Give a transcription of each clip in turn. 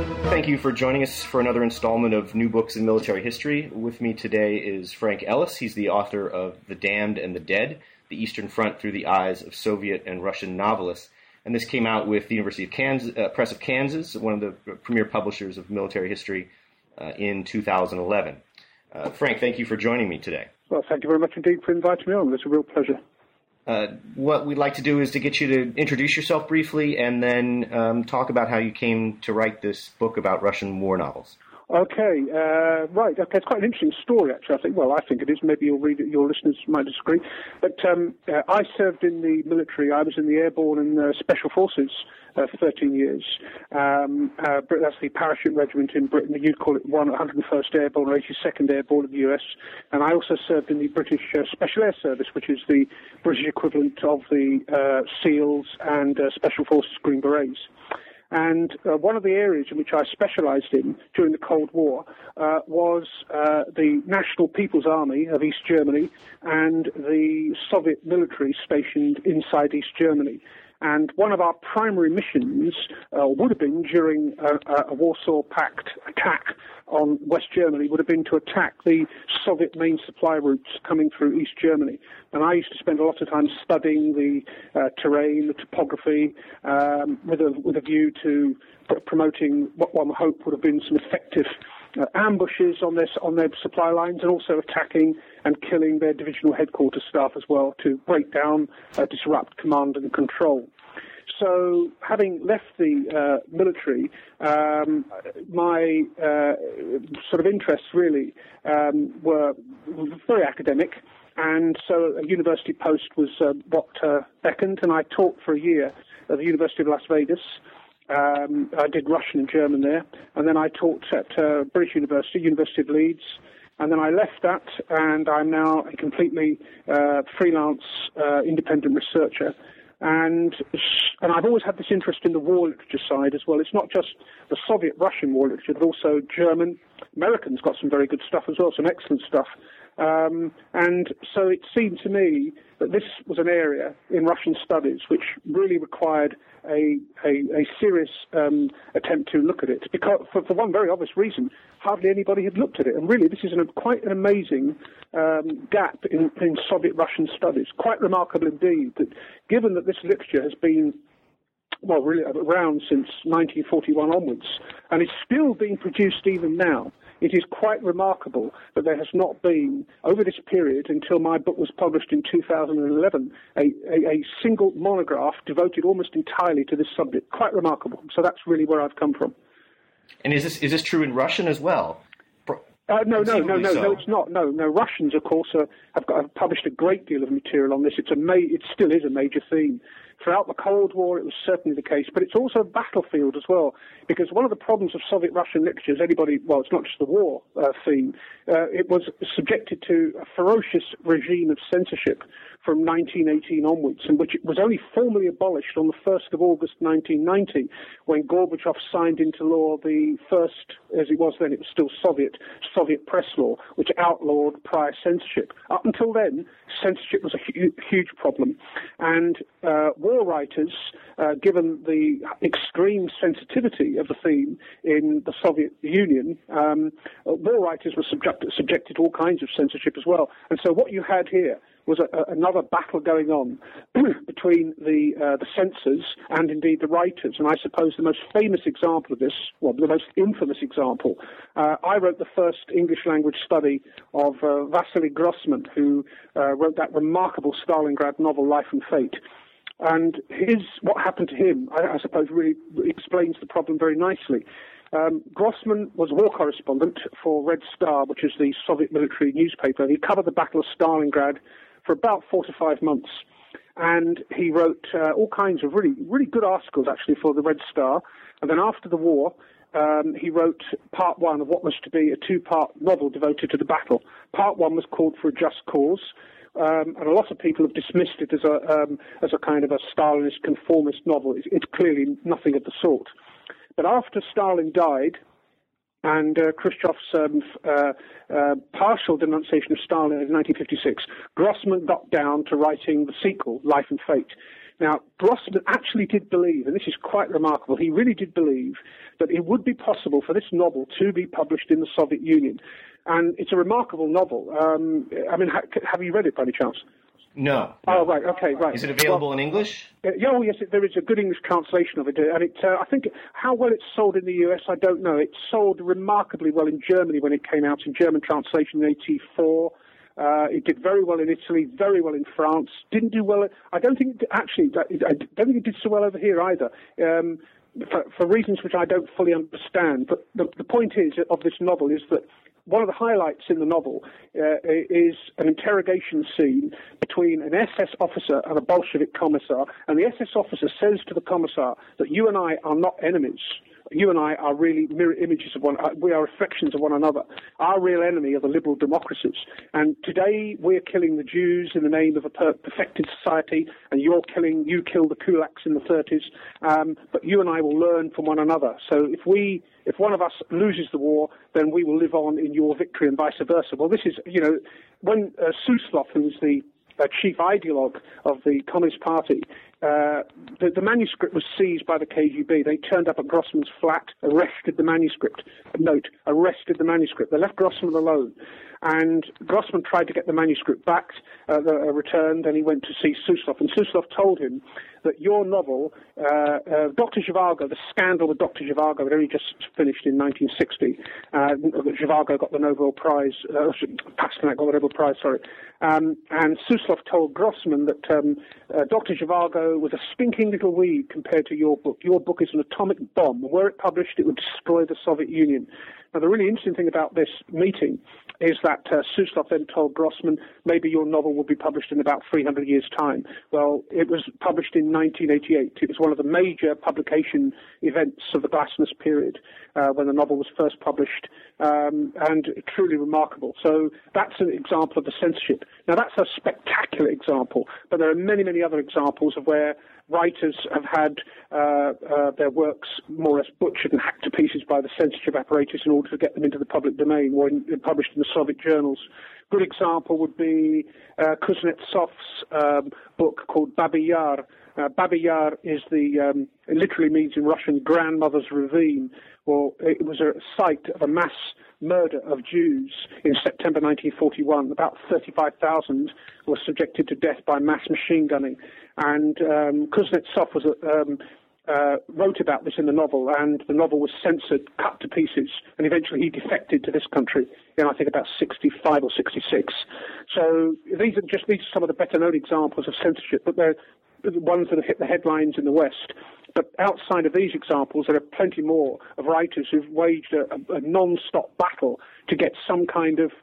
Thank you for joining us for another installment of New Books in Military History. With me today is Frank Ellis. He's the author of The Damned and the Dead, The Eastern Front Through the Eyes of Soviet and Russian Novelists. And this came out with the University of Kansas, Press of Kansas, one of the premier publishers of military history, in 2011. Frank, thank you for joining me today. Well, thank you very much indeed for inviting me on. It's a real pleasure. What we'd like to do is to get you to introduce yourself briefly and then talk about how you came to write this book about Russian war novels. Okay, right. Okay, it's quite an interesting story, actually. I think it is. Maybe you'll read it. Your listeners might disagree. But I served in the military. I was in the Airborne and Special Forces for 13 years. That's the parachute regiment in Britain. You'd call it 101st Airborne or 82nd Airborne of the US. And I also served in the British Special Air Service, which is the British equivalent of the SEALs and Special Forces Green Berets. And one of the areas in which I specialized in during the Cold War was the National People's Army of East Germany and the Soviet military stationed inside East Germany. And one of our primary missions would have been during a Warsaw Pact attack on West Germany would have been to attack the Soviet main supply routes coming through East Germany. And I used to spend a lot of time studying the terrain, the topography, with a view to promoting what one hoped would have been some effective ambushes on their supply lines, and also attacking and killing their divisional headquarters staff as well to break down, disrupt command and control. So, having left the military, my sort of interests really were very academic, and so a university post was what beckoned, and I taught for a year at the University of Las Vegas. I did Russian and German there, and then I taught at British University, University of Leeds, and then I left that, and I'm now a completely freelance independent researcher. And I've always had this interest in the war literature side as well. It's not just the Soviet-Russian war literature, but also German. Americans got some very good stuff as well, some excellent stuff. And so it seemed to me that this was an area in Russian studies which really required a serious attempt to look at it, because for one very obvious reason, hardly anybody had looked at it. And really, this is quite an amazing gap in Soviet-Russian studies. Quite remarkable indeed, that given that this literature has been really around since 1941 onwards, and is still being produced even now, it is quite remarkable that there has not been, over this period, until my book was published in 2011, a single monograph devoted almost entirely to this subject. Quite remarkable. So that's really where I've come from. And is this true in Russian as well? No, it's not. No, Russians, of course, have published a great deal of material on this. It still is a major theme. Throughout the Cold War, it was certainly the case, but it's also a battlefield as well, because one of the problems of Soviet-Russian literature is it's not just the war theme, it was subjected to a ferocious regime of censorship from 1918 onwards, and which was only formally abolished on the 1st of August 1990, when Gorbachev signed into law the first, as it was then, it was still Soviet press law, which outlawed prior censorship. Up until then, censorship was a huge problem, and war writers, given the extreme sensitivity of the theme in the Soviet Union, war writers were subjected to all kinds of censorship as well. And so what you had here was another battle going on between the censors and indeed the writers. And I suppose the most famous example of this, the most infamous example, I wrote the first English language study of Vasily Grossman, who wrote that remarkable Stalingrad novel, Life and Fate. And what happened to him, I suppose, really explains the problem very nicely. Grossman was a war correspondent for Red Star, which is the Soviet military newspaper. He covered the Battle of Stalingrad for about 4 to 5 months. And he wrote all kinds of really, really good articles, actually, for the Red Star. And then after the war, he wrote part one of what was to be a 2-part novel devoted to the battle. Part one was called For a Just Cause. And a lot of people have dismissed it as a kind of a Stalinist conformist novel. It's clearly nothing of the sort. But after Stalin died, and Khrushchev's partial denunciation of Stalin in 1956, Grossman got down to writing the sequel, Life and Fate. Now, Grossman actually did believe, and this is quite remarkable, he really did believe that it would be possible for this novel to be published in the Soviet Union. And it's a remarkable novel. Have you read it by any chance? No. Oh, right, okay, right. Is it available in English? Yes, there is a good English translation of it. And I think how well it's sold in the US, I don't know. It sold remarkably well in Germany when it came out in German translation in 1984. It did very well in Italy, very well in France. Didn't do well. I don't think it did so well over here either. For reasons which I don't fully understand. But the point of this novel is that one of the highlights in the novel is an interrogation scene between an SS officer and a Bolshevik commissar, and the SS officer says to the commissar that you and I are not enemies. You and I are really mirror images of we are reflections of one another. Our real enemy are the liberal democracies. And today we're killing the Jews in the name of a perfected society, and you killed the kulaks in the 30s. But you and I will learn from one another. So if one of us loses the war, then we will live on in your victory and vice versa. Well, this is, when Suslov, who's the chief ideologue of the Communist Party, the manuscript was seized by the KGB. They turned up at Grossman's flat, arrested the manuscript. Arrested the manuscript. They left Grossman alone. And Grossman tried to get the manuscript back, returned, and he went to see Suslov. And Suslov told him that your novel, Dr. Zhivago, the scandal with Dr. Zhivago had only just finished in 1960. Zhivago got the Nobel Prize, Pasternak got the Nobel Prize, sorry. And Suslov told Grossman that Dr. Zhivago was a stinking little weed compared to your book. Your book is an atomic bomb. Were it published, it would destroy the Soviet Union. Now, the really interesting thing about this meeting is that Suslov then told Grossman, maybe your novel will be published in about 300 years' time. Well, it was published in 1988. It was one of the major publication events of the Glasnost period when the novel was first published, and truly remarkable. So that's an example of the censorship. Now, that's a spectacular example, but there are many, many other examples of where writers have had their works more or less butchered and hacked to pieces by the censorship apparatus in order to get them into the public domain or published in the Soviet journals. Good example would be Kuznetsov's book called Babi Yar. Babi Yar is it literally means in Russian grandmother's ravine. Well, it was a site of a mass murder of Jews in September 1941. About 35,000 were subjected to death by mass machine gunning. And Kuznetsov wrote about this in the novel, and the novel was censored, cut to pieces, and eventually he defected to this country in, I think, about 65 or 66. So these are some of the better-known examples of censorship, but they're the ones that have hit the headlines in the West. But outside of these examples, there are plenty more of writers who've waged a non-stop battle to get some kind of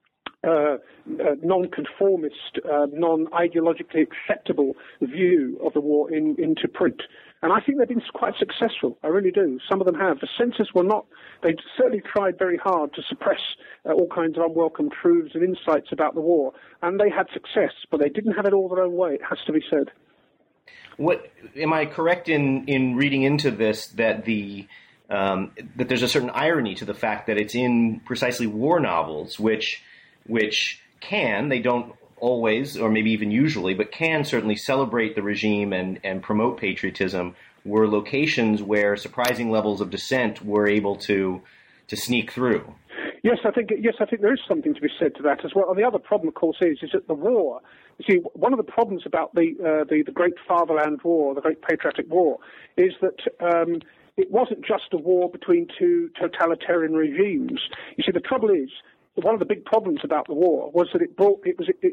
non-conformist, non-ideologically acceptable view of the war into print. And I think they've been quite successful. I really do. Some of them have. The censors were not. They certainly tried very hard to suppress all kinds of unwelcome truths and insights about the war. And they had success, but they didn't have it all their own way, it has to be said. Am I correct in reading into this that that there's a certain irony to the fact that it's in precisely war novels, which they don't always, or maybe even usually, but can certainly celebrate the regime and promote patriotism, were locations where surprising levels of dissent were able to sneak through? Yes, I think there is something to be said to that as well. And the other problem, of course, is that the war. You see, one of the problems about the Great Fatherland War, the Great Patriotic War, is that it wasn't just a war between two totalitarian regimes. You see, the trouble is, one of the big problems about the war was that it brought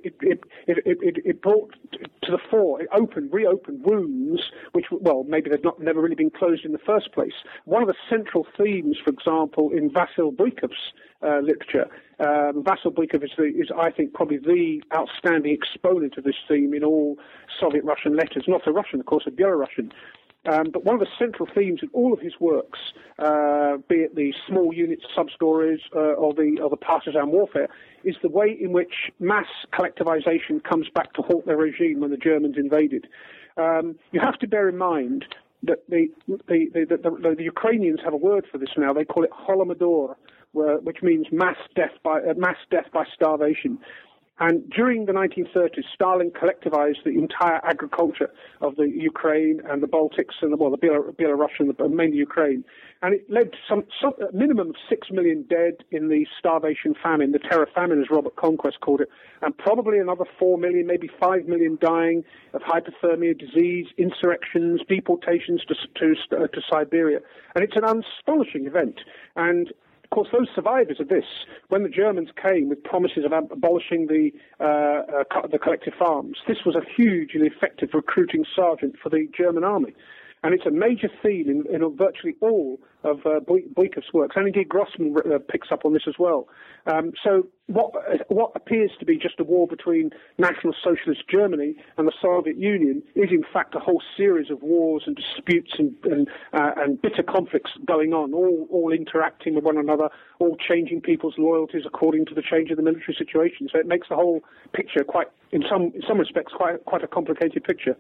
to the fore, it reopened wounds which, well, maybe they've never really been closed in the first place. One of the central themes, for example, in Vasil Brykov's literature, Vasil Brykov is, I think, probably the outstanding exponent of this theme in all Soviet Russian letters, not a Russian, of course, a Belarusian. But one of the central themes in all of his works, be it the small unit sub-stories or the partisan warfare, is the way in which mass collectivization comes back to halt their regime when the Germans invaded. You have to bear in mind that the Ukrainians have a word for this now. They call it Holodomor, which means mass death by starvation. And during the 1930s, Stalin collectivized the entire agriculture of the Ukraine and the Baltics and the Belarus and mainly Ukraine. And it led to a minimum of 6 million dead in the starvation famine, the terror famine, as Robert Conquest called it, and probably another 4 million, maybe 5 million dying of hypothermia, disease, insurrections, deportations to Siberia. And it's an astonishing event. And of course, those survivors of this, when the Germans came with promises of abolishing the collective farms, this was a hugely effective recruiting sergeant for the German army. And it's a major theme in virtually all of Buikeff's works, and indeed Grossman picks up on this as well. So what appears to be just a war between National Socialist Germany and the Soviet Union is in fact a whole series of wars and disputes and bitter conflicts going on, all interacting with one another, all changing people's loyalties according to the change of the military situation. So it makes the whole picture in some respects, quite a complicated picture.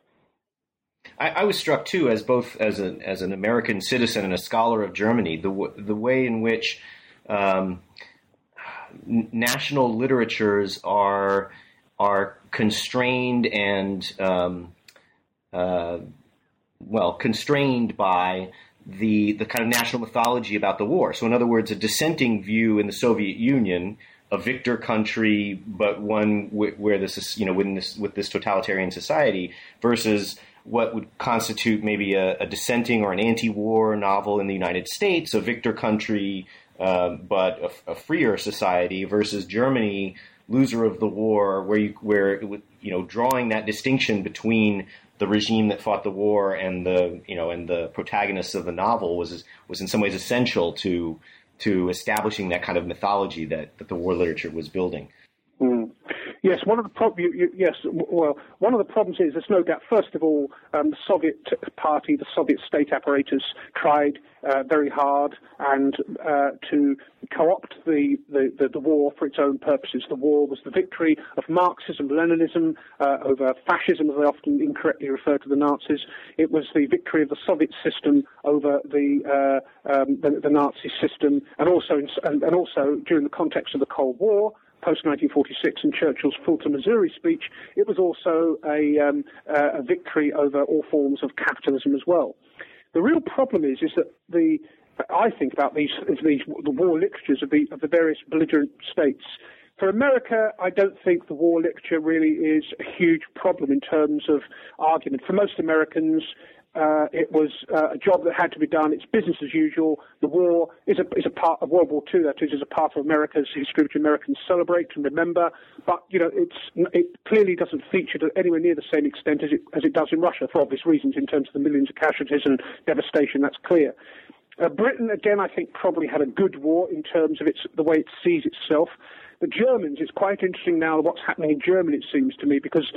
I was struck too, as an American citizen and a scholar of Germany, the way in which national literatures are constrained and constrained by the kind of national mythology about the war. So, in other words, a dissenting view in the Soviet Union, a victor country, but one where this is, with this totalitarian society, versus what would constitute maybe a dissenting or an anti-war novel in the United States, a victor country, but a freer society, versus Germany, loser of the war, where drawing that distinction between the regime that fought the war and the protagonists of the novel was in some ways essential to establishing that kind of mythology that the war literature was building. Mm. Yes, one of the problems is, there's no doubt, first of all, the Soviet Party, the Soviet state apparatus tried very hard and to co-opt the war for its own purposes. The war was the victory of Marxism, Leninism over fascism, as they often incorrectly refer to the Nazis. It was the victory of the Soviet system over the Nazi system, and also during the context of the Cold War, post-1946, in Churchill's Fulton, Missouri speech, it was also a victory over all forms of capitalism as well. The real problem is that I think about the war literatures of the various belligerent states. For America, I don't think the war literature really is a huge problem in terms of argument. For most Americans, it was a job that had to be done. It's business as usual. The war is a part of World War II. That is a part of America's history, which Americans celebrate and remember. But it clearly doesn't feature to anywhere near the same extent as it does in Russia, for obvious reasons, in terms of the millions of casualties and devastation. That's clear. Britain, again, I think probably had a good war in terms of the way it sees itself. The Germans, it's quite interesting now what's happening in Germany, it seems to me, because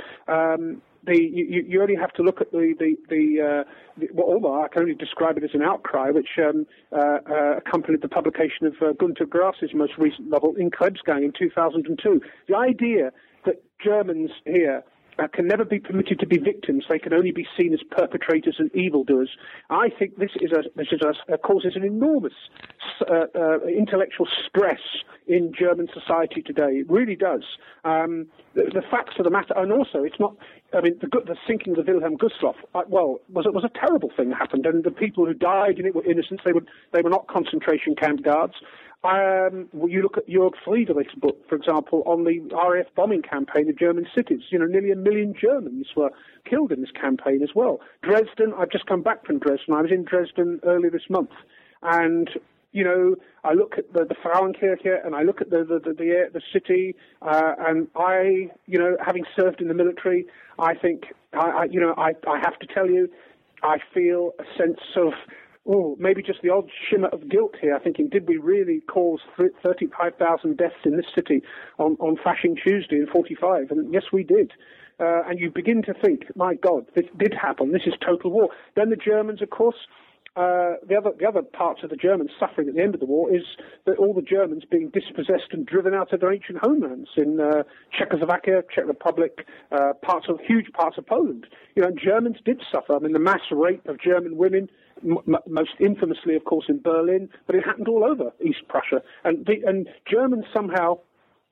you only have to look at although I can only describe it as an outcry, which accompanied the publication of Günter Grass's most recent novel, In Krebsgang, in 2002. The idea that Germans here can never be permitted to be victims. They can only be seen as perpetrators and evildoers. I think this causes an enormous intellectual stress in German society today. It really does. The facts of the matter, and also it's not. I mean, the sinking of the Wilhelm Gustloff, was a terrible thing that happened, and the people who died in it were innocent. They were not concentration camp guards. You look at Jörg Friedrich's book, for example, on the RAF bombing campaign of German cities. Nearly 1 million Germans were killed in this campaign as well. Dresden, I've just come back from Dresden. I was in Dresden earlier this month. And, I look at the Frauenkirche and I look at the city, and I, having served in the military, I think, I have to tell you, I feel a sense of, maybe just the odd shimmer of guilt here. I'm thinking, did we really cause 35,000 deaths in this city on Fasching Tuesday in 45? And yes, we did. And you begin to think, my God, this did happen. This is total war. Then the Germans, of course, the other parts of the Germans suffering at the end of the war is that all the Germans being dispossessed and driven out of their ancient homelands in Czechoslovakia, Czech Republic, huge parts of Poland. Germans did suffer. I mean, the mass rape of German women, most infamously, of course, in Berlin, but it happened all over East Prussia. And Germans somehow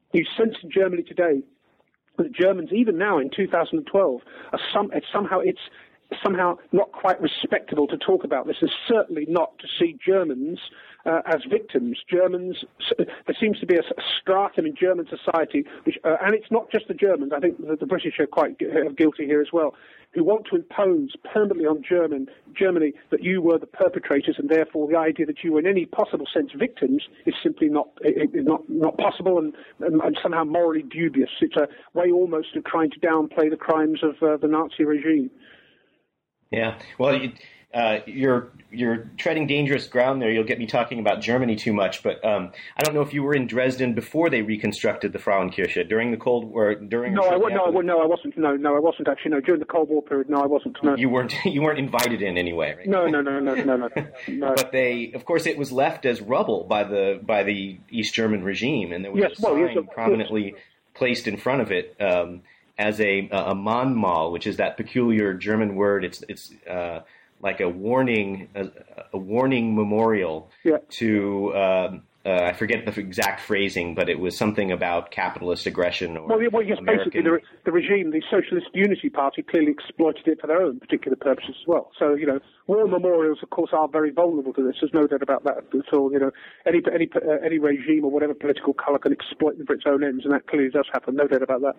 You sense in Germany today that Germans, even now in 2012, it's somehow not quite respectable to talk about this, and certainly not to see Germans as victims. Germans, there seems to be a stratum in German society, which, and it's not just the Germans, I think the British are quite guilty here as well, who want to impose permanently on Germany that you were the perpetrators, and therefore the idea that you were in any possible sense victims is simply not possible and somehow morally dubious. It's a way almost of trying to downplay the crimes of the Nazi regime. Yeah, well, you're treading dangerous ground there. You'll get me talking about Germany too much, but I don't know if you were in Dresden before they reconstructed the Frauenkirche during the Cold War. I wasn't. No, I wasn't actually. No, during the Cold War period, no, I wasn't. No. You weren't invited in anyway, right? No. But of course, it was left as rubble by the East German regime, and there was a sign prominently placed in front of it. As a Mahnmal, which is that peculiar German word. It's like a warning memorial to I forget the exact phrasing, but it was something about capitalist aggression or yes, basically the regime, the Socialist Unity Party, clearly exploited it for their own particular purposes as well. So war memorials, of course, are very vulnerable to this. There's no doubt about that at all. Any regime or whatever political colour can exploit them for its own ends, and that clearly does happen. No doubt about that.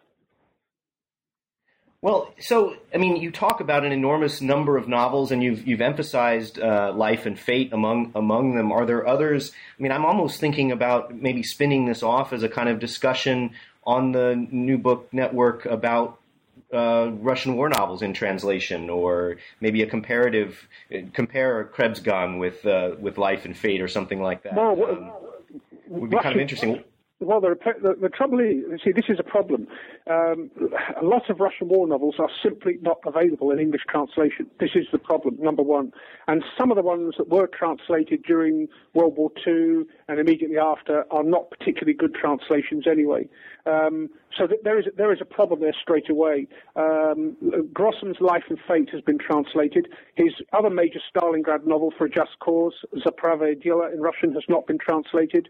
Well, so, I mean, you talk about an enormous number of novels, and you've emphasized life and fate among them. Are there others? I mean, I'm almost thinking about maybe spinning this off as a kind of discussion on the New Book Network about Russian war novels in translation, or maybe compare Krebsgang with Life and Fate or something like that. Would be kind of interesting. Well, the trouble is, this is a problem. A lot of Russian war novels are simply not available in English translation. This is the problem, number one. And some of the ones that were translated during World War II and immediately after are not particularly good translations anyway. So there is a problem there straight away. Grossin's Life and Fate has been translated. His other major Stalingrad novel, For a Just Cause, Za Pravé Delo in Russian, has not been translated.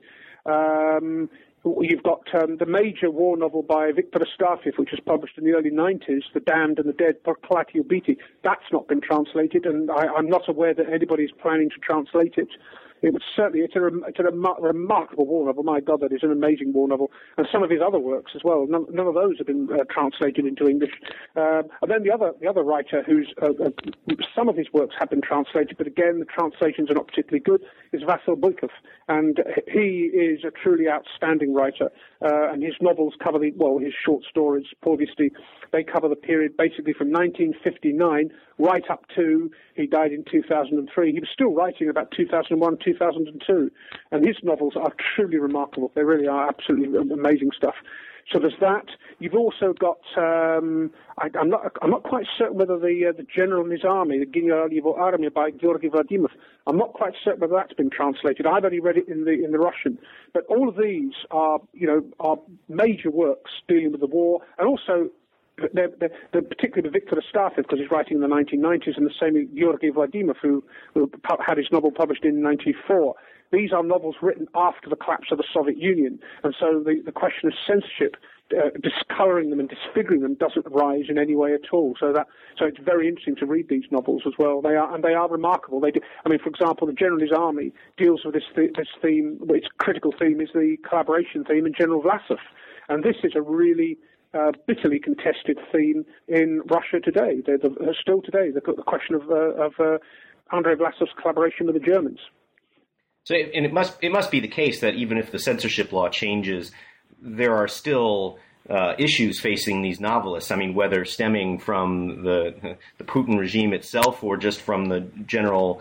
You've got the major war novel by Viktor Astafiev, which was published in the early 90s, The Damned and the Dead, Proklati Ubiti. That's not been translated, and I'm not aware that anybody's planning to translate it. It's a remarkable war novel. My God, that is an amazing war novel. And some of his other works as well. None of those have been translated into English. And then the other writer who's some of his works have been translated, but again, the translations are not particularly good, is Vasyl Bykov. And he is a truly outstanding writer. And his novels cover his short stories, Povesti, they cover the period basically from 1959 right up to he died in 2003. He was still writing about 2001, 2002. And his novels are truly remarkable. They really are absolutely amazing stuff. So there's that. You've also got, I'm not quite certain whether the General and His Army, the General Его Armia by Georgy Vladimov, I'm not quite certain whether that's been translated. I've only read it in the Russian. But all of these are major works dealing with the war, and also they're particularly Viktor Astafiev, because he's writing in the 1990s, and the same with Georgy Vladimov, who had his novel published in 1994. These are novels written after the collapse of the Soviet Union, and so the question of censorship, discolouring them and disfiguring them, doesn't arise in any way at all. So it's very interesting to read these novels as well. They are remarkable. They do. I mean, for example, the General and His Army deals with this theme. Its critical theme is the collaboration theme in General Vlasov, and this is a really bitterly contested theme in Russia today. Still today, the question of Andrei Vlasov's collaboration with the Germans. So, and it must be the case that even if the censorship law changes, there are still issues facing these novelists. I mean, whether stemming from the Putin regime itself or just from the general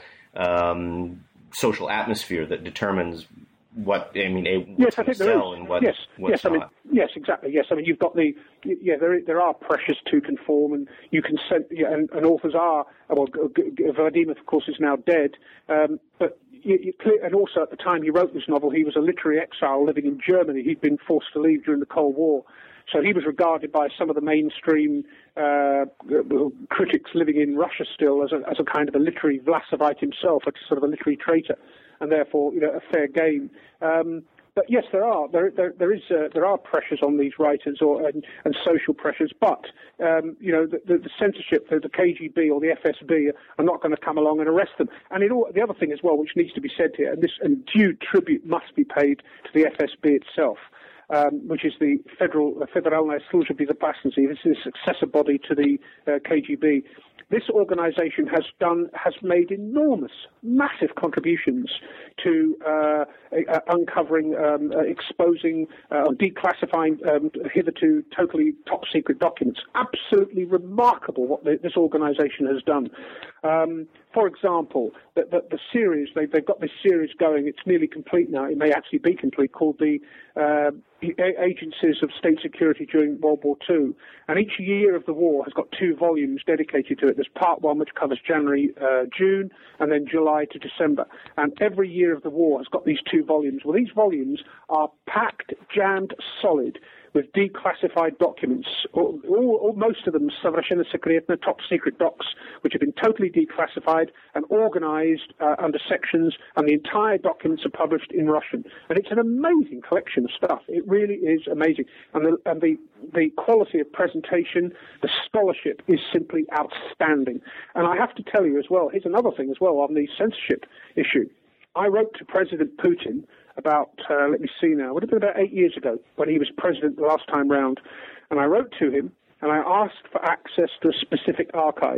social atmosphere that determines what yes, I think sell and what's not. Yes, exactly. Yes, I mean you've got there are pressures to conform, and you can send and authors are Vladimir, of course, is now dead, but. And also at the time he wrote this novel, he was a literary exile living in Germany. He'd been forced to leave during the Cold War. So he was regarded by some of the mainstream critics living in Russia still as a kind of a literary Vlasovite himself, a sort of a literary traitor, and therefore a fair game. But yes, there are pressures on these writers and social pressures. But the censorship, the KGB or the FSB are not going to come along and arrest them. And the other thing as well, which needs to be said here, and due tribute must be paid to the FSB itself. Which is the Federalная служба безопасности. This is the successor body to the KGB. This organisation has made enormous, massive contributions to uncovering, exposing, declassifying hitherto totally top secret documents. Absolutely remarkable what this organisation has done. For example, the series, they've got this series going, it's nearly complete now, it may actually be complete, called the Agencies of State Security during World War II. And each year of the war has got 2 volumes dedicated to it. There's part 1, which covers January, June, and then July to December. And every year of the war has got these 2 volumes. Well, these volumes are packed, jammed solid with declassified documents, most of them Совершенно секретно, top secret docs, which have been totally declassified and organized under sections, and the entire documents are published in Russian. And it's an amazing collection of stuff. It really is amazing. And the quality of presentation, the scholarship is simply outstanding. And I have to tell you as well, here's another thing as well on the censorship issue. I wrote to President Putin about, let me see now, it would have been about 8 years ago when he was president the last time round. And I wrote to him and I asked for access to a specific archive.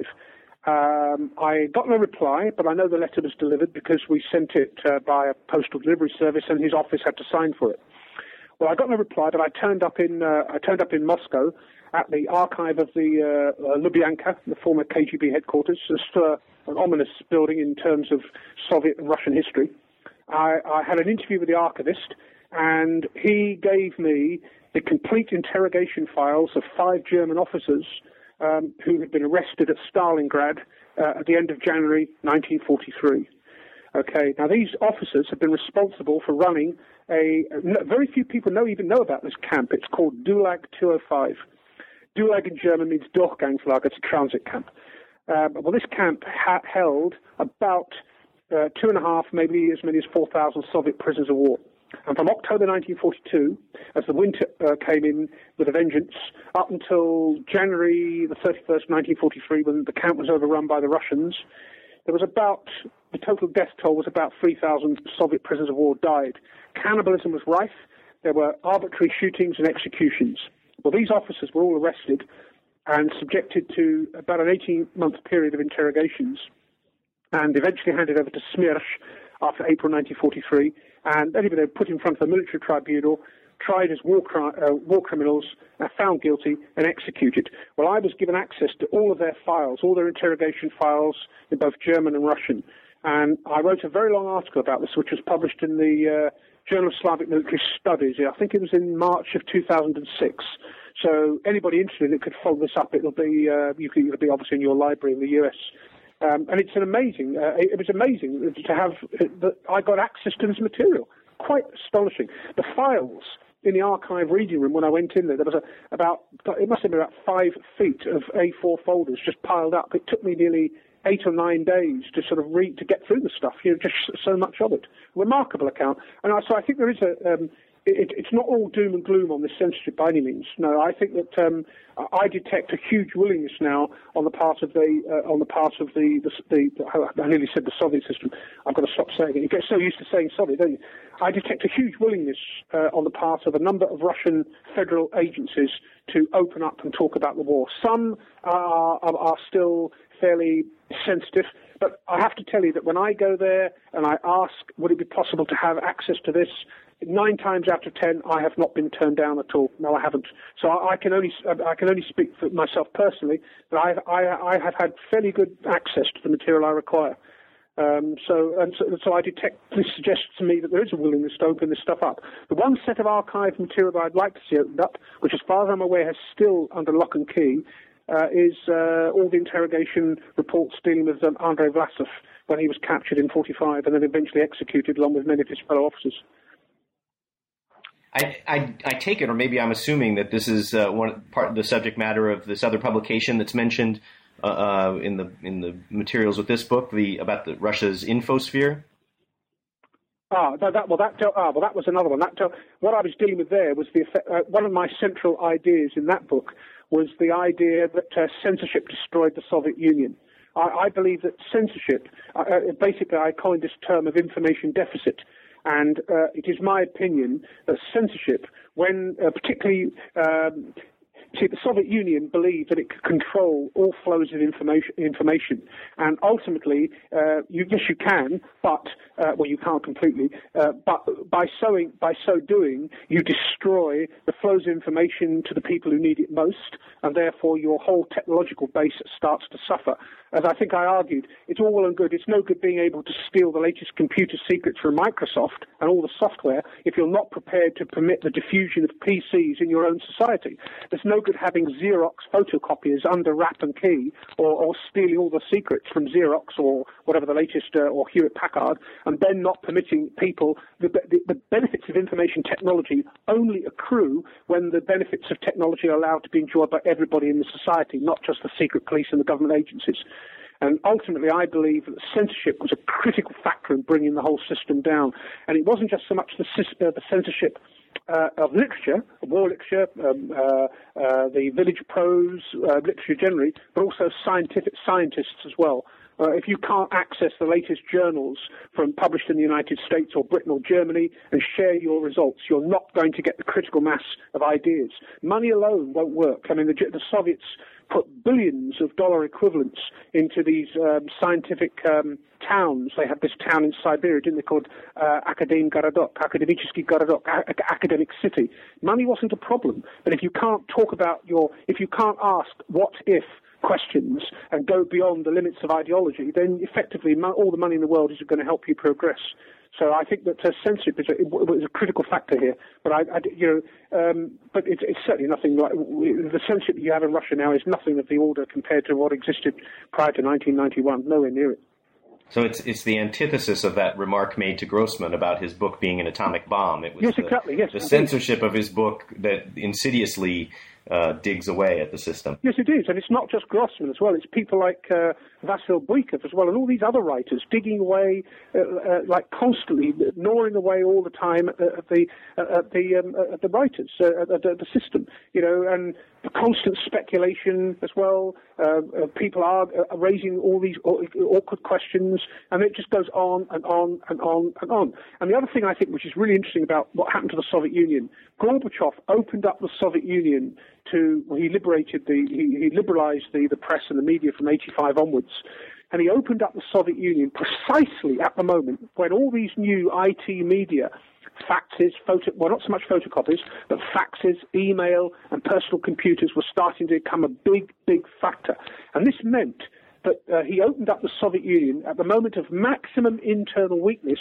I got no reply, but I know the letter was delivered because we sent it by a postal delivery service and his office had to sign for it. Well, I got no reply, but I turned up in Moscow at the archive of the Lubyanka, the former KGB headquarters. It's an ominous building in terms of Soviet and Russian history. I had an interview with the archivist, and he gave me the complete interrogation files of 5 German officers who had been arrested at Stalingrad at the end of January 1943. Okay, now these officers have been responsible for running very few people even know about this camp. It's called Dulag 205. Dulag in German means Durchgangslager, it's a transit camp. Well, this camp held about 2.5, maybe as many as 4,000 Soviet prisoners of war. And from October 1942, as the winter came in with a vengeance, up until January the 31st, 1943, when the camp was overrun by the Russians, the total death toll was about 3,000 Soviet prisoners of war died. Cannibalism was rife. There were arbitrary shootings and executions. Well, these officers were all arrested and subjected to about an 18-month period of interrogations, and eventually handed over to Smersh after April 1943, and anyway, they were put in front of a military tribunal, tried as war criminals, found guilty, and executed. Well, I was given access to all of their files, all their interrogation files in both German and Russian, and I wrote a very long article about this, which was published in the Journal of Slavic Military Studies. I think it was in March of 2006. So anybody interested in it could follow this up. It'll be obviously in your library in the US. And it's it was amazing to have, I got access to this material. Quite astonishing. The files in the archive reading room when I went in there was it must have been about 5 feet of A4 folders just piled up. It took me nearly 8 or 9 days to sort of to get through the stuff, just so much of it. Remarkable account. And so I think there is it's not all doom and gloom on this censorship by any means. No, I think that I detect a huge willingness now on the part of the I nearly said the Soviet system. I've got to stop saying it. You get so used to saying Soviet, don't you? I detect a huge willingness on the part of a number of Russian federal agencies to open up and talk about the war. Some are still fairly sensitive, but I have to tell you that when I go there and I ask, would it be possible to have access to this, 9 times out of 10, I have not been turned down at all. No, I haven't. So I can only speak for myself personally, but I have had fairly good access to the material I require. So I detect, this suggests to me that there is a willingness to open this stuff up. The one set of archive material that I'd like to see opened up, which as far as I'm aware is still under lock and key, is all the interrogation reports dealing with Andrei Vlasov when he was captured in 1945 and then eventually executed along with many of his fellow officers. I take it, or maybe I'm assuming, that this is part of the subject matter of this other publication that's mentioned in the materials with this book, about Russia's infosphere. That was another one. What I was dealing with there was the effect, one of my central ideas in that book was the idea that censorship destroyed the Soviet Union. I believe that censorship, basically I coined this term of information deficit, and it is my opinion that censorship, when particularly the Soviet Union believed that it could control all flows of information, and ultimately, yes, you can, but you can't completely. But by so doing, you destroy the flows of information to the people who need it most, and therefore your whole technological base starts to suffer. As I think I argued, it's all well and good. It's no good being able to steal the latest computer secrets from Microsoft and all the software if you're not prepared to permit the diffusion of PCs in your own society. There's no good having Xerox photocopiers under wrap and key, or stealing all the secrets from Xerox or whatever the latest, or Hewlett-Packard, and then not permitting people. The benefits of information technology only accrue when the benefits of technology are allowed to be enjoyed by everybody in the society, not just the secret police and the government agencies. And ultimately, I believe that censorship was a critical factor in bringing the whole system down. And it wasn't just so much the censorship of literature, war literature, the village prose, literature generally, but also scientists as well. If you can't access the latest journals published in the United States or Britain or Germany and share your results, you're not going to get the critical mass of ideas. Money alone won't work. I mean, the Soviets put billions of dollar equivalents into these scientific towns. They had this town in Siberia, didn't they, called Akademichersky Gorodok, academic city. Money wasn't a problem, but if you can't if you can't ask what if questions and go beyond the limits of ideology, then effectively all the money in the world isn't going to help you progress. So I think that censorship was a critical factor here. But but it's certainly nothing like the censorship you have in Russia now is nothing of the order compared to what existed prior to 1991. Nowhere near it. So it's the antithesis of that remark made to Grossman about his book being an atomic bomb. It was yes, exactly. Yes, the censorship of his book that insidiously digs away at the system. Yes, it is, and it's not just Grossman as well. It's people like Vasyl Buykov as well, and all these other writers digging away, like constantly gnawing away all the time at the writers, the system, and the constant speculation as well. People are raising all these awkward questions, and it just goes on and on and on and on. And the other thing I think which is really interesting about what happened to the Soviet Union, Gorbachev opened up the Soviet Union he liberalized the press and the media from 85 onwards. And he opened up the Soviet Union precisely at the moment when all these new IT media, faxes, not so much photocopies, but faxes, email, and personal computers were starting to become a big, big factor. And this meant that he opened up the Soviet Union at the moment of maximum internal weakness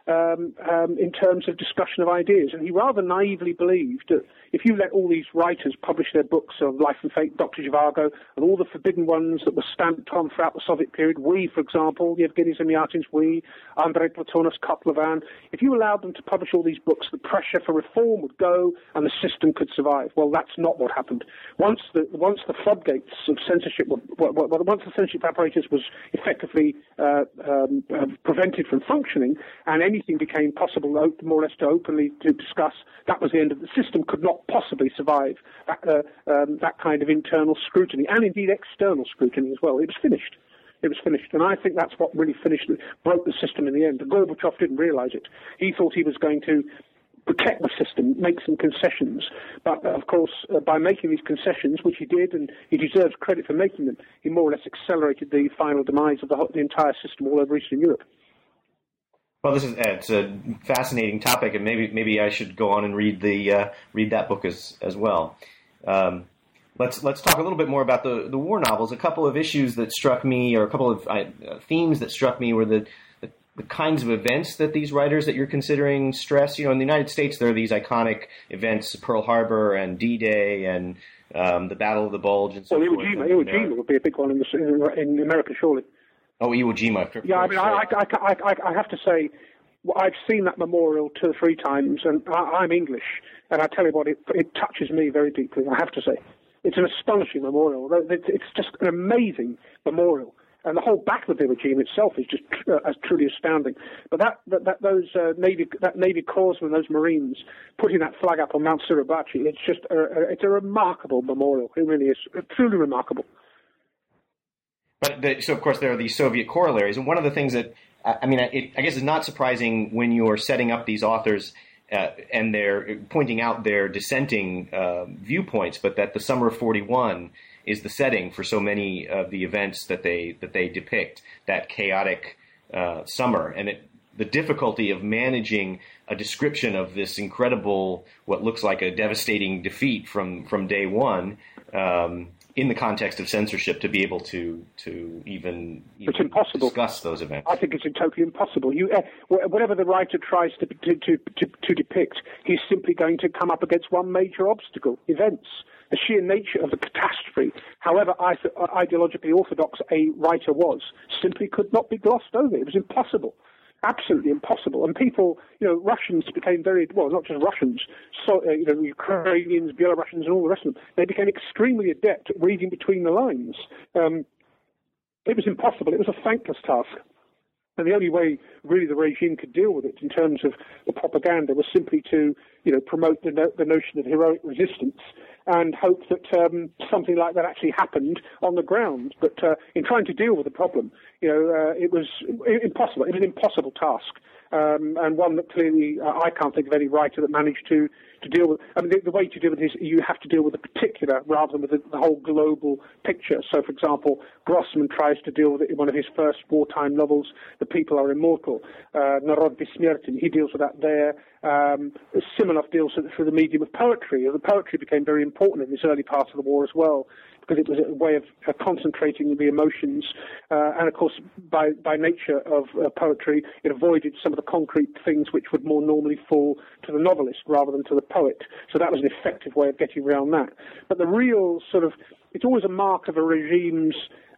in terms of discussion of ideas. And he rather naively believed that if you let all these writers publish their books of Life and Fate, Dr. Zhivago, and all the forbidden ones that were stamped on throughout the Soviet period, for example, Yevgeny Zamyatin's Andrei Platonov's Kotlovan, if you allowed them to publish all these books, the pressure for reform would go and the system could survive. Well, that's not what happened. Once the floodgates of censorship once the censorship apparatus was effectively prevented from functioning and anything became possible more or less to openly to discuss, that was the end of the system. Could not possibly survive that kind of internal scrutiny and indeed external scrutiny as well. It was finished. And I think that's what really broke the system in the end. Gorbachev didn't realize it. He thought he was going to protect the system, make some concessions. But, of course, by making these concessions, which he did, and he deserves credit for making them, he more or less accelerated the final demise of the entire system all over Eastern Europe. Well, it's a fascinating topic, and maybe I should go on and read that book as well. Let's talk a little bit more about the war novels. A couple of issues that struck me, or a couple of themes that struck me, were the kinds of events that these writers that you're considering stress. In the United States, there are these iconic events, Pearl Harbor and D-Day and the Battle of the Bulge and so forth. Iwo Jima would be a big one in America, surely. Oh, Iwo Jima. Yeah, I mean, I have to say, I've seen that memorial 2 or 3 times, and I'm English, and I tell you what, it touches me very deeply, I have to say. It's an astonishing memorial. It's just an amazing memorial. And the whole battle of the regime itself is just truly astounding. But those Navy corpsmen, those Marines, putting that flag up on Mount Suribachi, it's just it's a remarkable memorial. It really is truly remarkable. But so, of course, there are these Soviet corollaries, and one of the things that I guess is not surprising when you're setting up these authors and they're pointing out their dissenting viewpoints, but that the summer of '41 is the setting for so many of the events that they depict, that chaotic summer, and the difficulty of managing a description of this incredible, what looks like a devastating defeat from day one, in the context of censorship, to be able to even it's impossible. Discuss those events. I think it's totally impossible. Whatever the writer tries to depict, he's simply going to come up against one major obstacle: events. The sheer nature of the catastrophe, however ideologically orthodox a writer was, simply could not be glossed over. It was impossible. Absolutely impossible. And people, Russians became not just Russians, Ukrainians, Belarusians, and all the rest of them, they became extremely adept at reading between the lines. It was impossible. It was a thankless task. And the only way, really, the regime could deal with it in terms of the propaganda was simply to, promote the notion of heroic resistance and hope that something like that actually happened on the ground. But in trying to deal with the problem, it was impossible. It was an impossible task, and one that clearly I can't think of any writer that managed to deal with. I mean, the way to deal with it is you have to deal with the particular rather than with the whole global picture. So, for example, Grossman tries to deal with it in one of his first wartime novels, The People Are Immortal, Narod Besmертен. He deals with that there. Simonov deals with it through the medium of poetry. The poetry became very important in this early part of the war as well, because it was a way of concentrating the emotions. And, of course, by nature of poetry, it avoided some of the concrete things which would more normally fall to the novelist rather than to the poet. So that was an effective way of getting around that. But the real it's always a mark of a regime's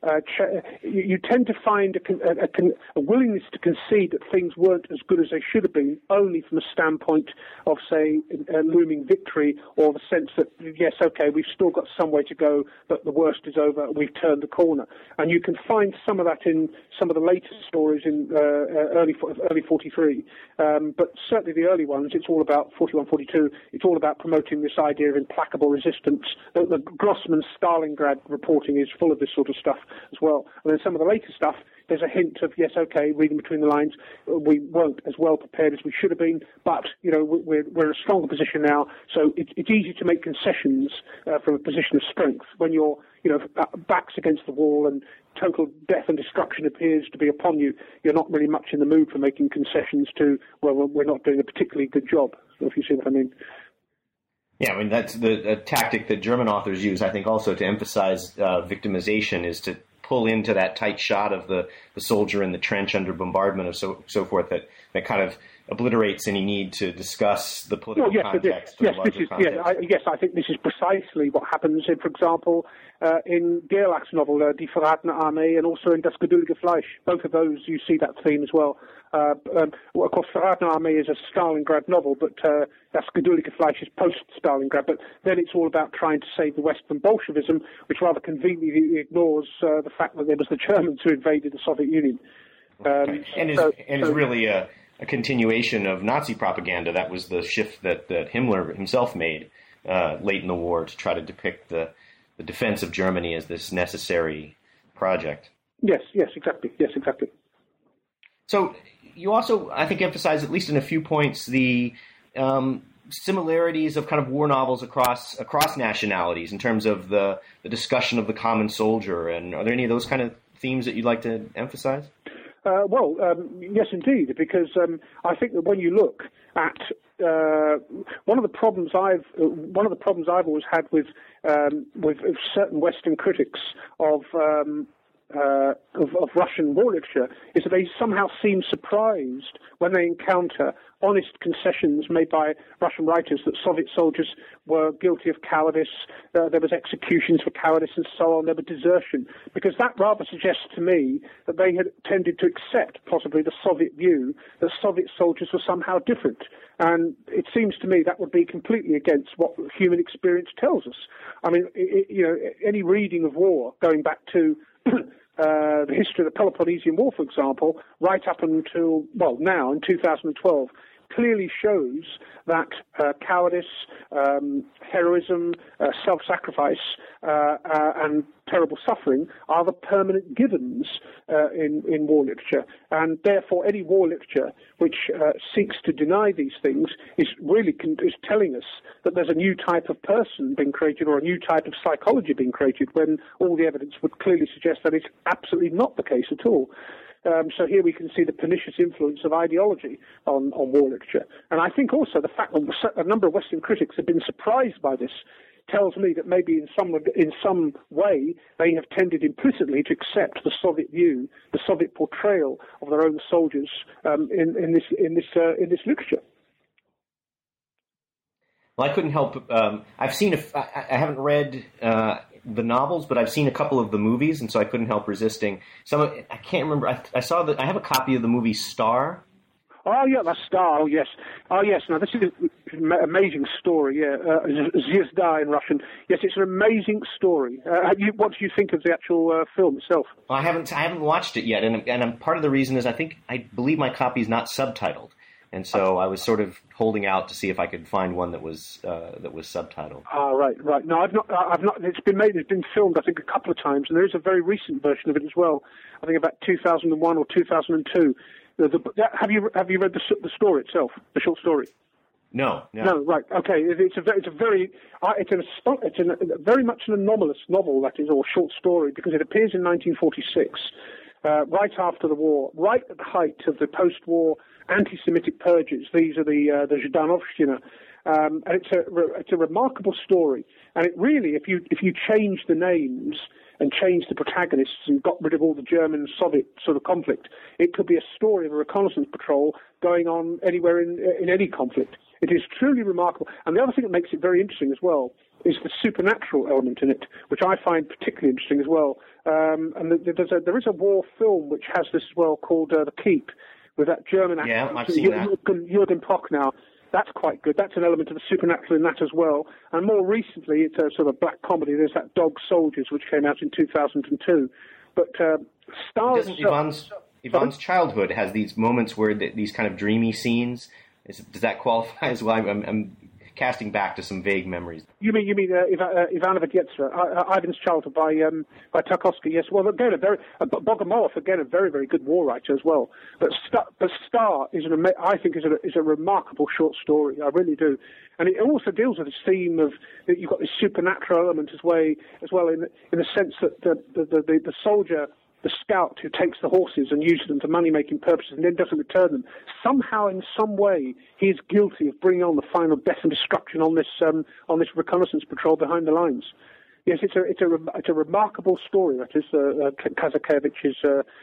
you tend to find a willingness to concede that things weren't as good as they should have been, only from a standpoint of, say, a looming victory, or the sense that, yes, okay, we've still got some way to go, but the worst is over, we've turned the corner. And you can find some of that in some of the later stories in early 43. But certainly the early ones, it's all about 41, 42, it's all about promoting this idea of implacable resistance. The Grossman Stalingrad reporting is full of this sort of stuff as well. And then some of the later stuff, there's a hint of, yes, okay, reading between the lines, we weren't as well prepared as we should have been, but, we're in a stronger position now, so it's easy to make concessions from a position of strength when you're, backs against the wall and total death and destruction appears to be upon you. You're not really much in the mood for making concessions to, well, we're not doing a particularly good job, if you see what I mean. Yeah, I mean, that's the tactic that German authors use, I think, also to emphasize victimization, is to pull into that tight shot of the soldier in the trench under bombardment and so forth that kind of obliterates any need to discuss the political context. I think this is precisely what happens, for example, in Gerlach's novel, Die Verratene Armee, and also in Das Geduldige Fleisch. Both of those, you see that theme as well. Of course, Verratene Armee is a Stalingrad novel, but Das Geduldige Fleisch is post-Stalingrad. But then it's all about trying to save the West from Bolshevism, which rather conveniently ignores the fact that it was the Germans who invaded the Soviet Union. And is really a continuation of Nazi propaganda. That was the shift that Himmler himself made late in the war to try to depict the defense of Germany as this necessary project. Yes, exactly. So you also, I think, emphasize, at least in a few points, the similarities of kind of war novels across nationalities in terms of the discussion of the common soldier. And are there any of those kind of themes that you'd like to emphasize? Yes, indeed, because I think that when you look at one of the problems I've always had with certain Western critics of Russian war literature is that they somehow seem surprised when they encounter honest concessions made by Russian writers that Soviet soldiers were guilty of cowardice, there was executions for cowardice and so on, there was desertion, because that rather suggests to me that they had tended to accept possibly the Soviet view that Soviet soldiers were somehow different. And it seems to me that would be completely against what human experience tells us. I mean, any reading of war, going back to the history of the Peloponnesian War, for example, right up until, well, now in 2012, clearly shows that cowardice, heroism, self-sacrifice, and terrible suffering are the permanent givens in war literature. And therefore, any war literature which seeks to deny these things is really is telling us that there's a new type of person being created or a new type of psychology being created, when all the evidence would clearly suggest that it's absolutely not the case at all. So here we can see the pernicious influence of ideology on war literature. And I think also the fact that a number of Western critics have been surprised by this tells me that maybe in some way they have tended implicitly to accept the Soviet view, the Soviet portrayal of their own soldiers in this literature. Well, I couldn't help. I've seen. I haven't read the novels, but I've seen a couple of the movies, and so I couldn't help resisting. I can't remember. I saw that. I have a copy of the movie Star. Oh yeah, that's Star. Oh yes. Now this is an amazing story. Yeah, Zvezda in Russian. Yes, it's an amazing story. What do you think of the actual film itself? Well, I haven't watched it yet, and part of the reason is I believe my copy is not subtitled. And so I was sort of holding out to see if I could find one that was subtitled. Ah, right. No, I've not. It's been filmed, I think, a couple of times, and there is a very recent version of it as well. I think about 2001 or 2002. Have you read the story itself, the short story? No. Right. Okay. It's very much an anomalous novel, that is, or short story, because it appears in 1946. Right after the war, right at the height of the post-war anti-Semitic purges. These are the Zhdanovshchina, and it's a remarkable story. And it really, if you change the names and change the protagonists and got rid of all the German-Soviet sort of conflict, it could be a story of a reconnaissance patrol going on anywhere in any conflict. It is truly remarkable. And the other thing that makes it very interesting as well is the supernatural element in it, which I find particularly interesting as well. And there is a war film which has this as well called The Keep, with that German actor, yeah, I've seen that. Jürgen Prochnow. That's quite good. That's an element of the supernatural in that as well. And more recently, it's a sort of black comedy. There's that Dog Soldiers, which came out in 2002. But Star... Yvonne's childhood has these moments where these kind of dreamy scenes. Does that qualify as well? I'm casting back to some vague memories. You mean Ivana Vedyetsa, Ivan's Childhood by Tarkovsky? Yes. Well, again, Bogomolov, again, a very, very good war writer as well. But Star I think is a remarkable short story. I really do, and it also deals with this theme of that you've got this supernatural element as well in the sense that the soldier, the scout who takes the horses and uses them for money-making purposes and then doesn't return them, somehow in some way he is guilty of bringing on the final death and destruction on this reconnaissance patrol behind the lines. Yes, it's a remarkable story. That is Kazakevich's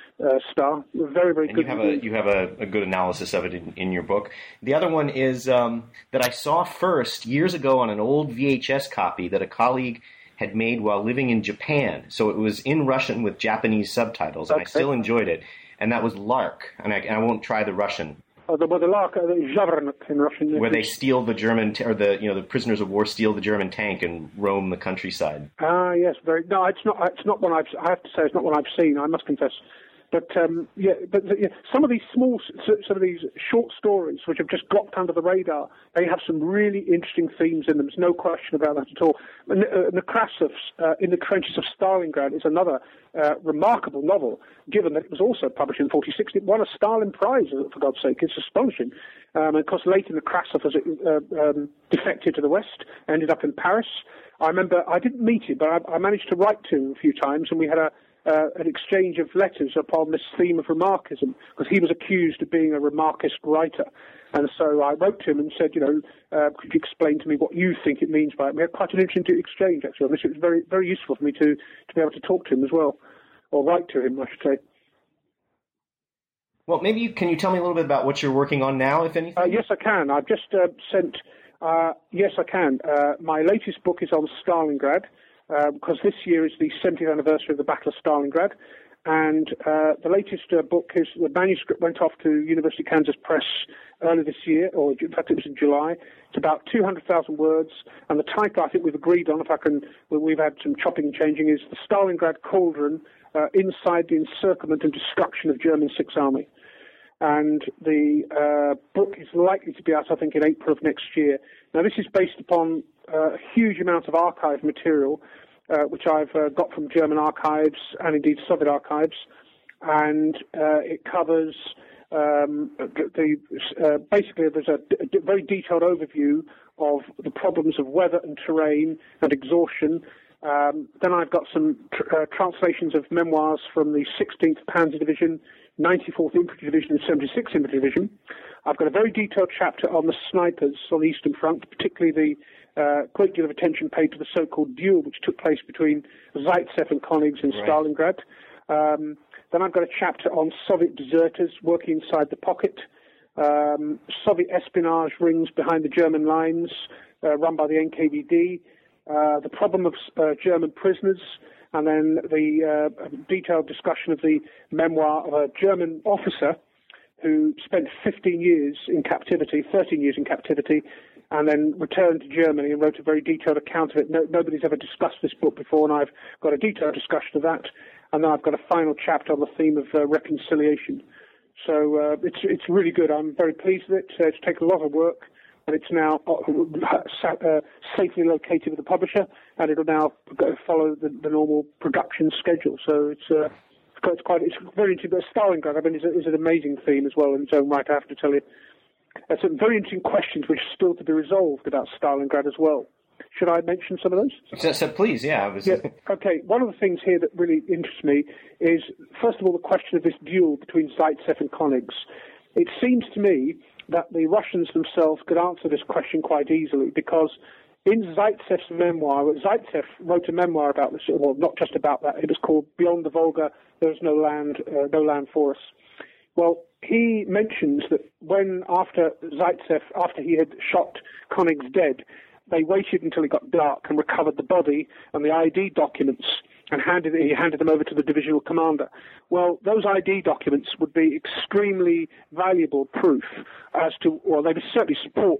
Star. Very, very good. You have a good analysis of it in your book. The other one is that I saw first years ago on an old VHS copy that a colleague had made while living in Japan. So it was in Russian with Japanese subtitles, and I still enjoyed it. And that was Lark, and I won't try the Russian. The Lark, the Zhavrnik in Russian. Where they steal the German, the prisoners of war steal the German tank and roam the countryside. Ah, yes, No, it's not one I have to say. It's not one I've seen. I must confess. But some of these these short stories which have just dropped under the radar, they have some really interesting themes in them. There's no question about that at all. Nekrasov's In the Trenches of Stalingrad is another remarkable novel, given that it was also published in 1946. It won a Stalin Prize, for God's sake. It's astonishing. And of course, later Nekrasov defected to the West, ended up in Paris. I remember I didn't meet him, but I managed to write to him a few times, and we had an exchange of letters upon this theme of remarkism, because he was accused of being a remarkist writer. And so I wrote to him and said, could you explain to me what you think it means by it? We had quite an interesting exchange, actually, on this. It was very, very useful for me to be able to talk to him as well, or write to him, I should say. Well, can you tell me a little bit about what you're working on now, if anything? Yes, I can. I've just sent... yes, I can. My latest book is on Stalingrad, because this year is the 70th anniversary of the Battle of Stalingrad. And the latest book is, the manuscript went off to University of Kansas Press early this year, or in fact it was in July. It's about 200,000 words, and the title I think we've agreed on, we've had some chopping and changing, is The Stalingrad Cauldron, inside the encirclement and destruction of German Sixth Army. And the book is likely to be out, I think, in April of next year. Now, this is based upon a huge amount of archive material, which I've got from German archives and indeed Soviet archives, and it covers basically there's a very detailed overview of the problems of weather and terrain and exhaustion. Then I've got some translations of memoirs from the 16th Panzer Division, 94th Infantry Division and 76th Infantry Division. I've got a very detailed chapter on the snipers on the Eastern Front, particularly the great deal of attention paid to the so-called duel which took place between Zaitsev and Königs in Stalingrad. Then I've got a chapter on Soviet deserters working inside the pocket, Soviet espionage rings behind the German lines run by the NKVD, the problem of German prisoners, and then the detailed discussion of the memoir of a German officer who spent 13 years in captivity, and then returned to Germany and wrote a very detailed account of it. Nobody's ever discussed this book before, and I've got a detailed discussion of that. And then I've got a final chapter on the theme of reconciliation. So it's really good. I'm very pleased with it. It's taken a lot of work, and it's now safely located with the publisher, and it'll now follow the normal production schedule. So it's very interesting. But Stalingrad, I mean, is an amazing theme as well in its own right, I have to tell you. There's some very interesting questions which are still to be resolved about Stalingrad as well. Should I mention some of those? So please, yeah. Okay, one of the things here that really interests me is, first of all, the question of this duel between Zaitsev and Königs. It seems to me that the Russians themselves could answer this question quite easily, because in Zaitsev's memoir, Zaitsev wrote a memoir about this, well, not just about that, it was called Beyond the Volga, There's No Land for Us. Well, he mentions that after Zaitsev, after he had shot Königs dead, they waited until it got dark and recovered the body and the ID documents and he handed them over to the divisional commander. Well, those ID documents would be extremely valuable proof as to, well, they would certainly support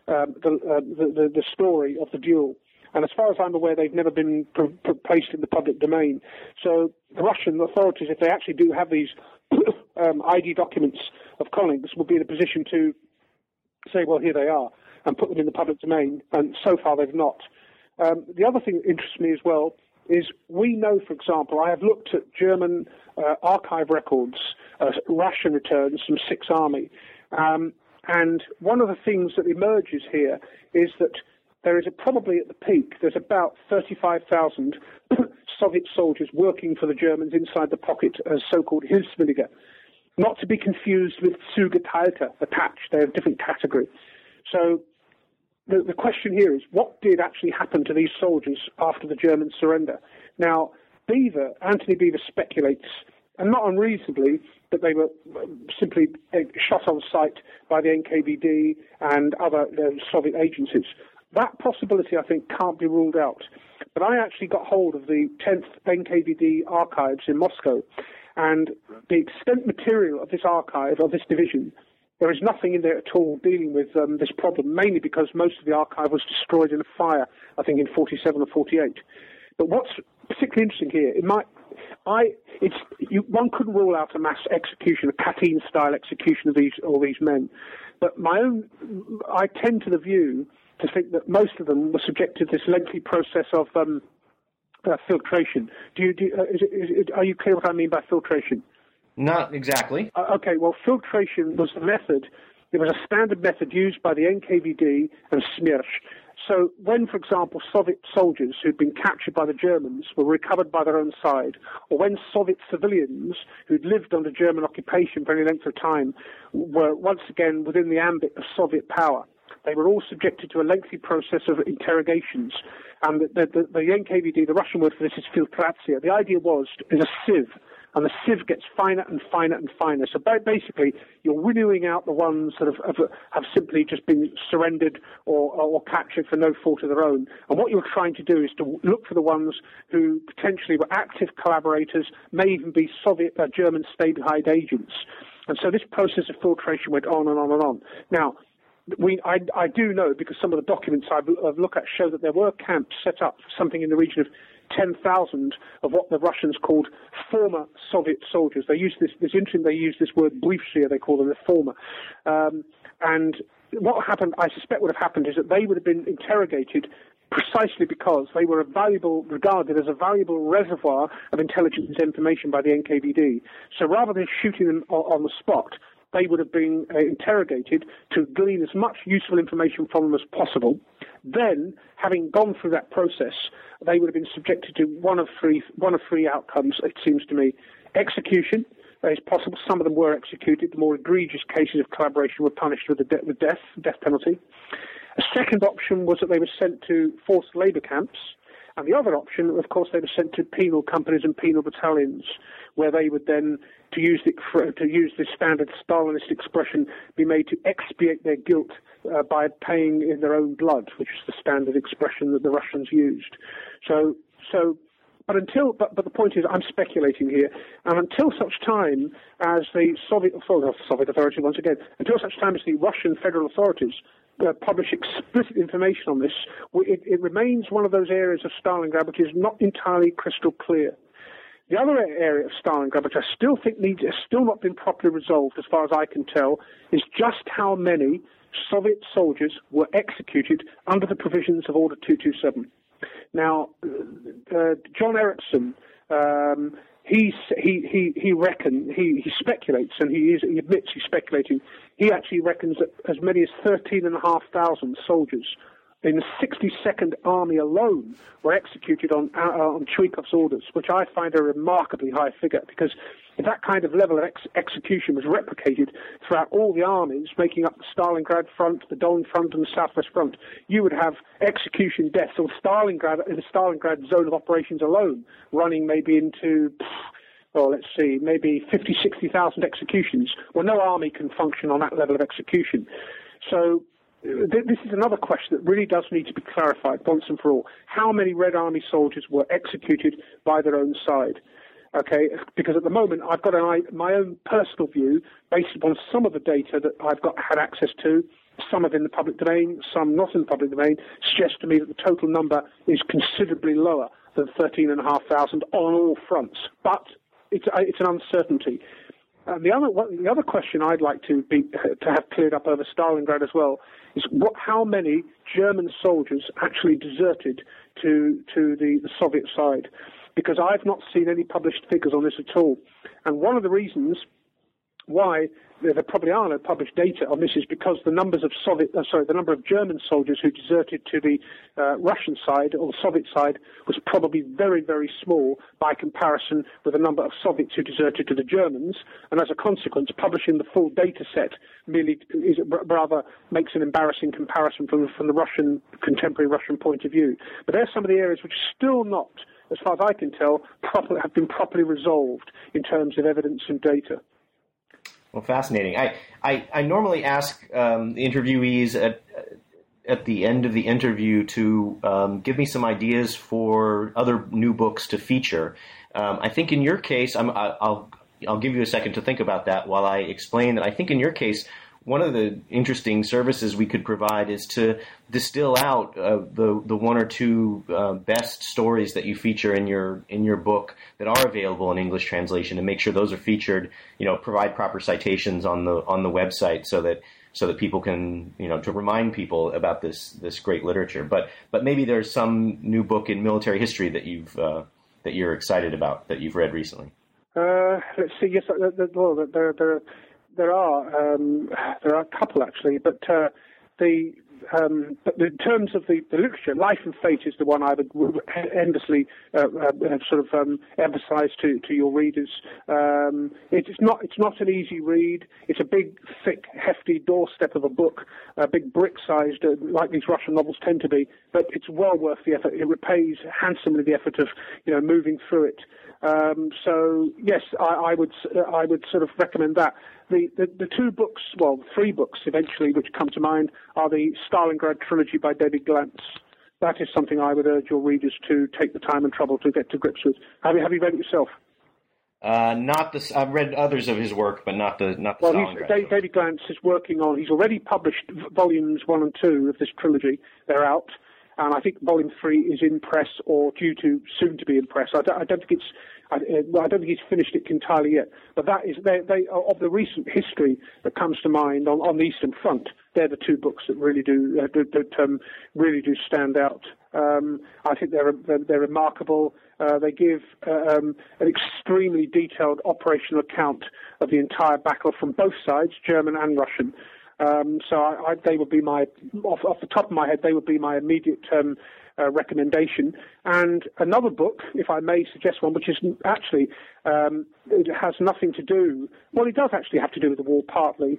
the story of the duel. And as far as I'm aware, they've never been placed in the public domain. So the Russian authorities, if they actually do have these ID documents of Königs, will be in a position to say, well, here they are, and put them in the public domain, and so far they've not. The other thing that interests me as well is we know, for example, I have looked at German archive records, ration returns from Sixth Army, and one of the things that emerges here is that there is probably at the peak, there's about 35,000 Soviet soldiers working for the Germans inside the pocket as so-called Hilfswillige, not to be confused with Zugeteilte, attached, they're a different category. So the question here is, what did actually happen to these soldiers after the German surrender? Now, Anthony Beevor speculates, and not unreasonably, that they were simply shot on sight by the NKVD and other Soviet agencies. That possibility, I think, can't be ruled out. But I actually got hold of the 10th NKVD archives in Moscow, and the extent material of this archive, of this division, there is nothing in there at all dealing with this problem, mainly because most of the archive was destroyed in a fire, I think in 47 or 48. But what's particularly interesting here, one couldn't rule out a mass execution, a Katyn-style execution of all these men. But I tend to the view to think that most of them were subjected to this lengthy process of filtration. Are you clear what I mean by filtration? Not exactly. Okay, well, filtration was the method. It was a standard method used by the NKVD and Smersh. So when, for example, Soviet soldiers who'd been captured by the Germans were recovered by their own side, or when Soviet civilians who'd lived under German occupation for any length of time were once again within the ambit of Soviet power, they were all subjected to a lengthy process of interrogations. And the NKVD, the Russian word for this is filtratsia. The idea is a sieve. And the sieve gets finer and finer and finer. So basically, you're winnowing out the ones that have simply just been surrendered or captured for no fault of their own. And what you're trying to do is to look for the ones who potentially were active collaborators, may even be German state-hide agents. And so this process of filtration went on and on and on. Now, I do know, because some of the documents I've looked at show that there were camps set up, something in the region of 10,000 of what the Russians called former Soviet soldiers. They used this interim. They used this word "bывшие," they call them the former. And what happened, I suspect, would have happened is that they would have been interrogated precisely because they were regarded as a valuable reservoir of intelligence information by the NKVD. So rather than shooting them on the spot, they would have been interrogated to glean as much useful information from them as possible. Then, having gone through that process, they would have been subjected to one of three outcomes, it seems to me. Execution. It's possible some of them were executed. The more egregious cases of collaboration were punished with death penalty. A second option was that they were sent to forced labour camps. And the other option, of course, they were sent to penal companies and penal battalions, where they would then, to use this standard Stalinist expression, be made to expiate their guilt by paying in their own blood, which is the standard expression that the Russians used. But the point is, I'm speculating here, and until such time as the Soviet authorities, once again, until such time as the Russian federal authorities publish explicit information on this, it remains one of those areas of Stalingrad which is not entirely crystal clear. The other area of Stalingrad, which I still think has still not been properly resolved as far as I can tell, is just how many Soviet soldiers were executed under the provisions of Order 227. Now, John Erickson, he speculates, and he admits he's speculating. He actually reckons that as many as 13,500 soldiers in the 62nd Army alone were executed on Chuikov's orders, which I find a remarkably high figure, because if that kind of level of execution was replicated throughout all the armies making up the Stalingrad front, the Don front, and the Southwest front, you would have execution deaths in the Stalingrad zone of operations alone, running maybe into, maybe 50, 60,000 executions. Well, no army can function on that level of execution. So this is another question that really does need to be clarified once and for all. How many Red Army soldiers were executed by their own side? Okay, because at the moment I've got my own personal view based upon some of the data that I've had access to, some of it in the public domain, some not in the public domain, suggests to me that the total number is considerably lower than 13,500 on all fronts. But it's an uncertainty. The other question I'd like to have cleared up over Stalingrad as well is how many German soldiers actually deserted to the Soviet side, because I've not seen any published figures on this at all. And one of the reasons why there probably are no published data on this is because the number of German soldiers who deserted to the Russian side or the Soviet side was probably very, very small by comparison with the number of Soviets who deserted to the Germans, and as a consequence, publishing the full data set rather makes an embarrassing comparison from the contemporary Russian point of view. But there are some of the areas which are still not, as far as I can tell, have been properly resolved in terms of evidence and data. Well, fascinating. I normally ask the interviewees at the end of the interview to give me some ideas for other new books to feature. I think in your case, I'll give you a second to think about that while I explain that I think in your case, one of the interesting services we could provide is to distill out the one or two best stories that you feature in your book that are available in English translation, and make sure those are featured. Provide proper citations on the website so that people can, to remind people about this great literature. But maybe there's some new book in military history that you're excited about that you've read recently. Let's see. Yes, There are a couple actually, but in terms of the literature, Life and Fate is the one I would endlessly emphasize to your readers. It's not an easy read. It's a big, thick, hefty doorstep of a book, a big brick-sized, like these Russian novels tend to be. But it's well worth the effort. It repays handsomely the effort of moving through it. So yes, I would sort of recommend that. The two books, well, three books eventually, which come to mind are the Stalingrad trilogy by David Glantz. That is something I would urge your readers to take the time and trouble to get to grips with. Have you read it yourself? Not this. I've read others of his work, but not the Stalingrad. David Glantz is working on. He's already published volumes 1 and 2 of this trilogy. They're out. and I think Volume 3 is in press or due to soon to be in press. I don't think he's finished it entirely yet. But that is they of the recent history that comes to mind on the Eastern Front. They're the two books that really do really do stand out. I think they're remarkable. They give an extremely detailed operational account of the entire battle from both sides, German and Russian. So they would be off the top of my head, they would be my immediate recommendation. And another book, if I may suggest one, which is actually, it has nothing to do, well, it does actually have to do with the war partly.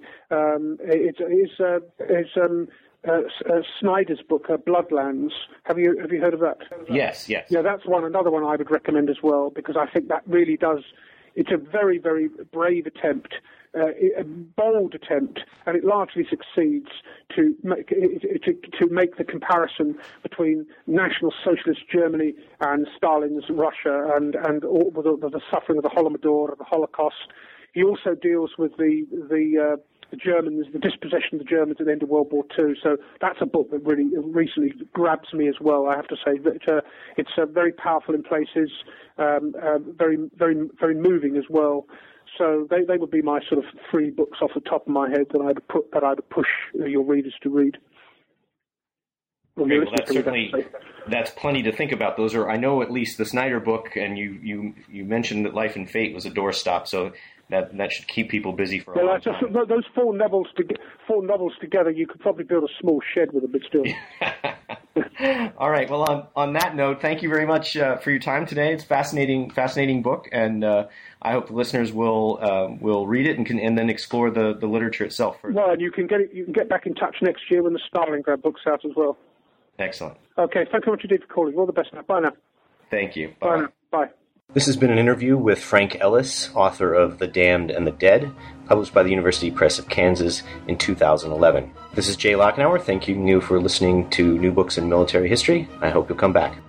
Snyder's book, Bloodlands. Have you heard of that? Yes. Yeah, that's another one I would recommend as well, because I think that really does. It's a very, very brave attempt, a bold attempt, and it largely succeeds to make the comparison between National Socialist Germany and Stalin's Russia and all the suffering of the Holodomor, of the Holocaust. He also deals with the Germans, the dispossession of the Germans at the end of World War II. So that's a book that really recently grabs me as well. I have to say that it's very powerful in places, very, very, very moving as well. So they would be my sort of three books off the top of my head that I would push your readers to read. Okay, well, that's plenty to think about. Those are, I know, at least the Snyder book, and you mentioned that Life and Fate was a doorstop, so that should keep people busy for a long time. Those four novels together, you could probably build a small shed with them, but still. All right. Well, on that note, thank you very much for your time today. It's a fascinating book, and I hope the listeners will read it and then explore the literature itself further. Well, and you can get back in touch next year when the Stalingrad book's out as well. Excellent. Okay, thank you very much indeed for calling. All the best now. Bye now. Thank you. Bye now. Bye. This has been an interview with Frank Ellis, author of The Damned and the Dead, published by the University Press of Kansas in 2011. This is Jay Lockenauer. Thank you for listening to New Books in Military History. I hope you'll come back.